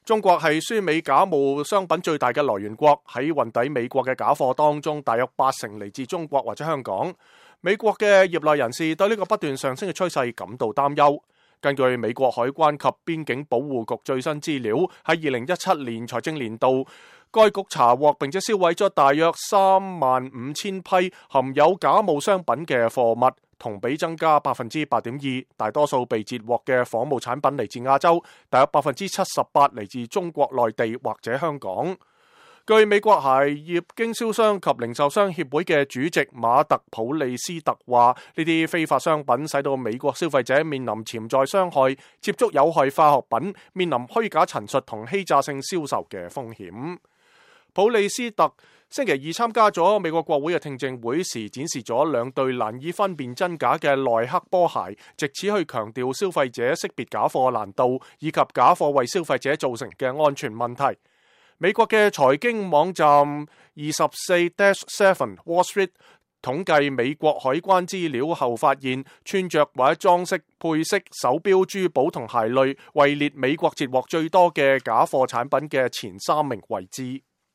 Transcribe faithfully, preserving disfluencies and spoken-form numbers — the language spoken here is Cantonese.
中國係輸美假冒商品最大嘅來源國，喺運抵美國嘅假貨當中，大約八成嚟自中國或者香港。美國嘅業內人士對呢個不斷上升嘅趨勢感到擔憂。根據美國海關及邊境保護局最新資料，喺二零一七年財政年度，該局查獲並且銷毀咗大約三萬五千批含有假冒商品嘅貨物，同比增加百分之八點二。大多數被截獲嘅仿冒產品嚟自亞洲，大約百分之七十八嚟自中國內地或者香港。據美國鞋業經銷商及零售商協會嘅主席馬特普利斯特話，呢啲非法商品使到美國消費者面臨潛在傷害，接觸有害化學品，面臨虛假陳述同欺詐性銷售嘅風險。普利斯特星期二參加咗美國國會嘅聽證會時，展示咗兩對難以分辨真假嘅耐克波鞋，藉此去強調消費者識別假貨難度，以及假貨為消費者造成嘅安全問題。美國嘅財經網站二十四 dash seven Wall Street 統計美國海關資料後發現，穿着或者裝飾、配飾、手錶、珠寶同鞋類位列美國截獲最多嘅假貨產品嘅前三名位置。